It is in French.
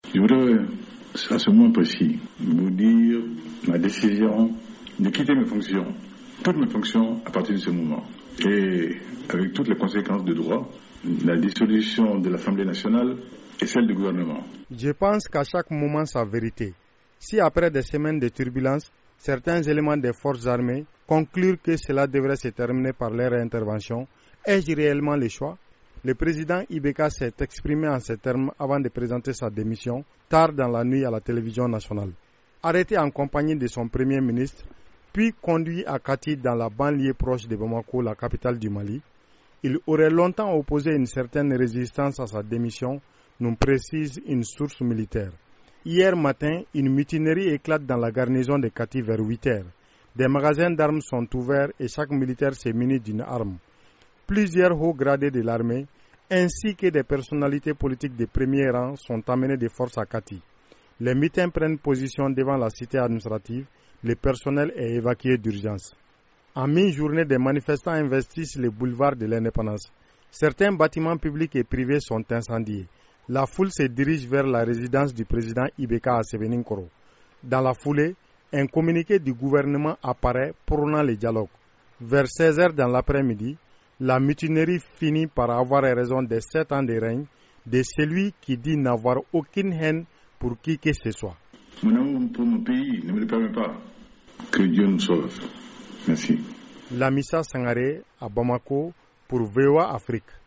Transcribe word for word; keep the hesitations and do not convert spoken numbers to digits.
Je voudrais, à ce moment précis, vous dire ma décision de quitter mes fonctions, toutes mes fonctions à partir de ce moment. Et avec toutes les conséquences de droit, la dissolution de l'Assemblée nationale et celle du gouvernement. Je pense qu'à chaque moment sa vérité. Si après des semaines de turbulences, certains éléments des forces armées conclurent que cela devrait se terminer par leur intervention, ai-je réellement le choix? Le président Ibeka s'est exprimé en ces termes avant de présenter sa démission, tard dans la nuit à la télévision nationale. Arrêté en compagnie de son premier ministre, puis conduit à Kati dans la banlieue proche de Bamako, la capitale du Mali, il aurait longtemps opposé une certaine résistance à sa démission, nous précise une source militaire. Hier matin, une mutinerie éclate dans la garnison de Kati vers huit heures. Des magasins d'armes sont ouverts et chaque militaire s'est muni d'une arme. Plusieurs hauts gradés de l'armée, ainsi que des personnalités politiques de premier rang, sont amenés de force à Kati. Les mutins prennent position devant la cité administrative. Le personnel est évacué d'urgence. En mi-journée, des manifestants investissent les boulevards de l'indépendance. Certains bâtiments publics et privés sont incendiés. La foule se dirige vers la résidence du président Ibeka à Sévéninkoro. Dans la foulée, un communiqué du gouvernement apparaît prônant le dialogue. Vers seize heures dans l'après-midi, la mutinerie finit par avoir raison des sept ans de règne de celui qui dit n'avoir aucune haine pour qui que ce soit. Mon amour pour mon pays ne me le permet pas. Que Dieu nous sauve. Merci. Lamissa Sangaré à Bamako pour V O A Afrique.